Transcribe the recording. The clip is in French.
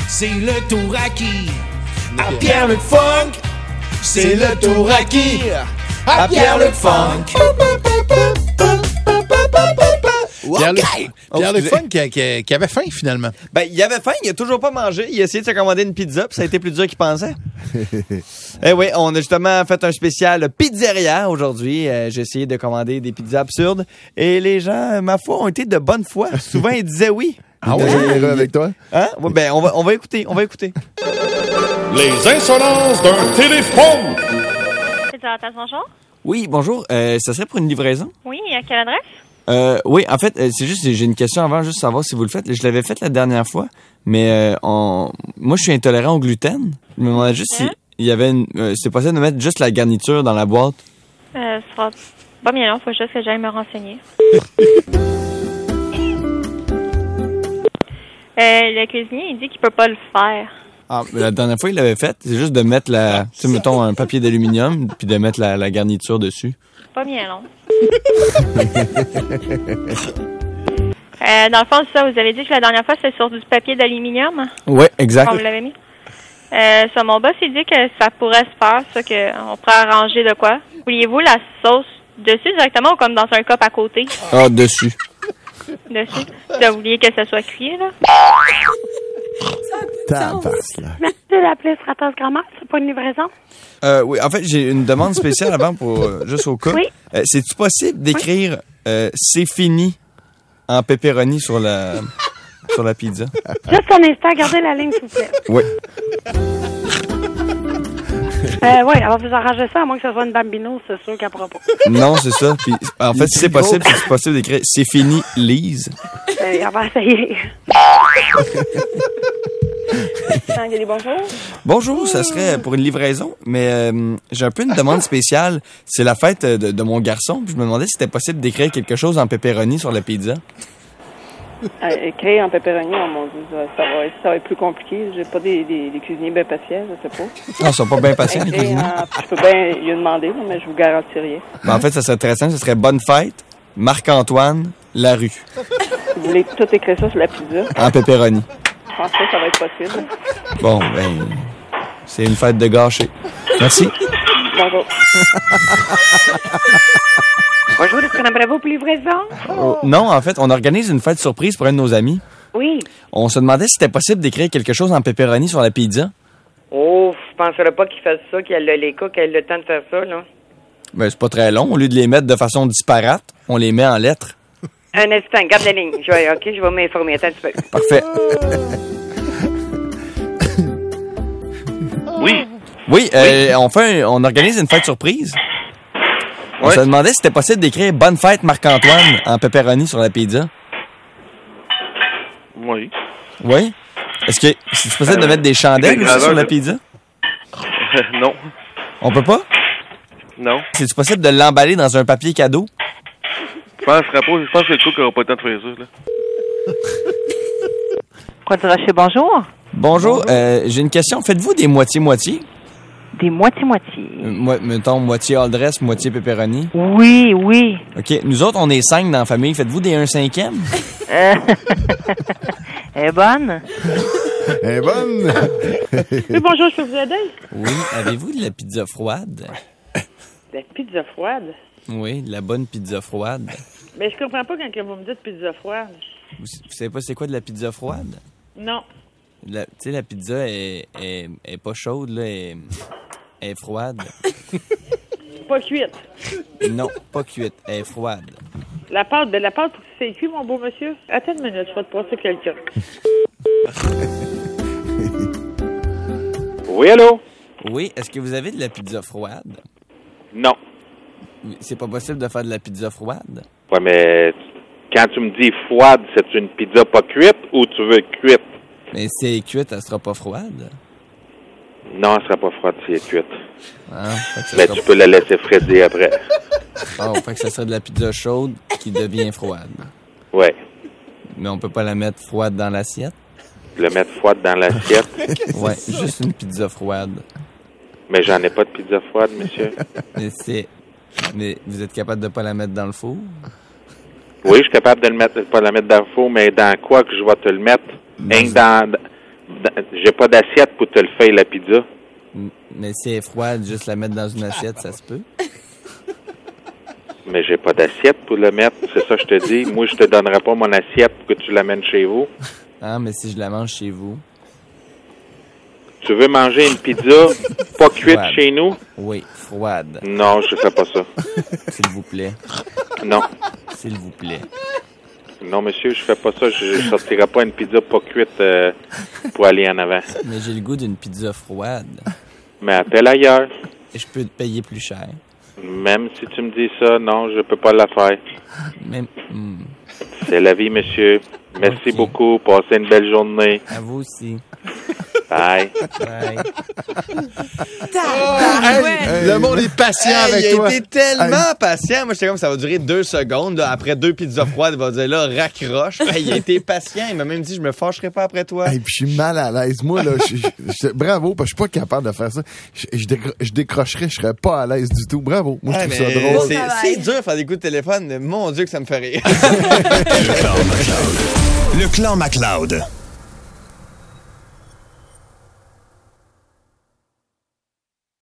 c'est le tour à qui? À Pierre-Luc Funk, c'est le tour à qui? À Pierre-Luc Funk. Pierre-Luc Funk qui avait faim, finalement. Ben, il avait faim, il a toujours pas mangé. Il a essayé de se commander une pizza, puis ça a été plus dur qu'il pensait. Eh oui, on a justement fait un spécial pizzeria aujourd'hui. J'ai essayé de commander des pizzas absurdes. Et les gens, ma foi, ont été de bonne foi. Souvent, ils disaient oui. Ah ouais? Généreux avec toi? Hein? Ouais, ben, on va écouter. Les insolences d'un téléphone. Pizza bonjour. Oui, bonjour. Ça serait pour une livraison? Oui, à quelle adresse? Oui, en fait, c'est juste, j'ai une question avant, juste savoir si vous le faites. Je l'avais fait la dernière fois, mais moi, je suis intolérant au gluten. Je me demandais juste si il y avait c'est possible de mettre juste la garniture dans la boîte. Ce sera pas bien long, faut juste que j'aille me renseigner. Le cuisinier, il dit qu'il peut pas le faire. Ah, mais la dernière fois, il l'avait fait. C'est juste de mettre tu sais, mettons un papier d'aluminium, puis de mettre la garniture dessus. Pas bien long. Dans le fond, c'est ça, vous avez dit que la dernière fois, c'était sur du papier d'aluminium? Oui, exact. On vous l'avait mis? Ça, mon boss, il dit que ça pourrait se faire, ça, qu'on pourrait arranger de quoi. Vouliez-vous la sauce dessus directement ou comme dans un cup à côté? Ah, dessus. Dessus? Vous vouliez que ça soit cuit, là? Merci de l'appeler Stratos Grand-Mère, c'est pas une livraison? Oui, en fait, j'ai une demande spéciale avant pour juste au cas. Oui. C'est-tu possible d'écrire c'est fini en pepperoni sur la pizza? Juste un instant, gardez la ligne, s'il vous plaît. Oui. Oui, alors vous arrangez ça, à moins que ce soit une Bambino, c'est sûr qu'elle pourra pas. Non, c'est ça. Puis, en fait, si c'est possible, d'écrire c'est fini, Lise. On va essayer. Bonjour. Bonjour, ça serait pour une livraison, mais j'ai un peu une demande spéciale. C'est la fête de mon garçon, puis je me demandais si c'était possible d'écrire quelque chose en pepperoni sur la pizza. Écrire en pepperoni, oh mon Dieu, ça va être plus compliqué. J'ai pas des cuisiniers bien patients, je sais pas. Ah, ils sont pas bien patients, les cuisiniers. Je peux bien lui demander, mais je vous garantis rien. Ben, en fait, ça serait très simple. Ce serait Bonne Fête, Marc-Antoine, La Rue. Vous voulez tout écrire ça sur la pizza? En pepperoni. Je pense que ça va être possible. Bon, ben, c'est une fête de gâcher. Merci. Bonjour. Bonjour, est-ce qu'on aimerait vous pour livraison? Oh, non, en fait, on organise une fête surprise pour un de nos amis. Oui. On se demandait si c'était possible d'écrire quelque chose en pepperoni sur la pizza. Oh, je penserais pas qu'il fasse ça, qu'il a les cas, qu'il a le temps de faire ça, là. Ben, c'est pas très long. Au lieu de les mettre de façon disparate, on les met en lettres. Un instant, garde la ligne. Je vais m'informer. Attends un petit peu. Parfait. Oui. Oui, on organise une fête surprise. On se demandait si c'était possible d'écrire Bonne fête Marc-Antoine en pepperoni sur la pizza. Oui. Oui? Est-ce que c'est possible de mettre des chandelles aussi sur la pizza? Non. On peut pas? Non. C'est possible de l'emballer dans un papier cadeau? Je pense que le cook n'aura pas le temps de faire ça, là. Quoi tu chez bonjour? Bonjour, j'ai une question. Faites-vous des moitié-moitié? Des moitié-moitié. Mettons moitié all dress, moitié pepperoni. Oui, oui. OK. Nous autres, on est 5 dans la famille. Faites-vous des 1/5? Elle est bonne? Elle est bonne! Oui, bonjour, je peux vous aider? Oui. Avez-vous de la pizza froide? La pizza froide? Oui, de la bonne pizza froide. Mais je comprends pas quand vous me dites pizza froide. Vous savez pas c'est quoi de la pizza froide? Non. Tu sais, la pizza est pas chaude, là, elle est froide. Pas cuite. Non, pas cuite, elle est froide. La pâte, pour que c'est cuit, mon beau monsieur. Attends une minute, je vais te passer quelqu'un. Oui, allô? Oui, est-ce que vous avez de la pizza froide? Non. C'est pas possible de faire de la pizza froide? Ouais, mais quand tu me dis froide, c'est une pizza pas cuite ou tu veux cuite? Mais si elle est cuite, elle sera pas froide? Non, elle sera pas froide si elle est cuite. Ah, Mais tu peux la laisser frédir après. Oh, fait que ça serait de la pizza chaude qui devient froide. Ouais. Mais on peut pas la mettre froide dans l'assiette? Le mettre froide dans l'assiette. Ouais, juste une pizza froide. Mais j'en ai pas de pizza froide, monsieur. Mais vous êtes capable de pas la mettre dans le four? Oui, je suis capable de pas la mettre dans le four, mais dans quoi que je vais te le mettre? J'ai pas d'assiette pour te le faire, la pizza. Mais si elle est froide, juste la mettre dans une assiette, ça se peut. Mais j'ai pas d'assiette pour le mettre. C'est ça que je te dis. Moi, je te donnerai pas mon assiette pour que tu l'amènes chez vous. Ah, mais si je la mange chez vous. Tu veux manger une pizza pas cuite Froide. chez nous? Oui, froide. Non, je fais pas ça. S'il vous plaît. Non. S'il vous plaît. Non, monsieur, je fais pas ça. Je sortirai pas une pizza pas cuite pour aller en avant. Mais j'ai le goût d'une pizza froide. Mais appelle ailleurs. Et je peux te payer plus cher. Même si tu me dis ça, non, je peux pas la faire. Même... C'est la vie, monsieur. Merci Ok. beaucoup. Passez une belle journée. À vous aussi. Bye. Bye. Le monde est patient avec il toi. a été tellement patient. Moi, j'étais comme, ça va durer 2 secondes. Là. Après 2 pizzas froides, il va dire là, raccroche. Il a été patient. Il m'a même dit, je me fâcherai pas après toi. Hey, puis je suis mal à l'aise. Moi, là, bravo, parce que je suis pas capable de faire ça. Je décrocherais, je serais pas à l'aise du tout. Bravo. Moi, je trouve ça drôle. C'est dur de faire des coups de téléphone. Mon Dieu, que ça me fait rire. Le clan MacLeod.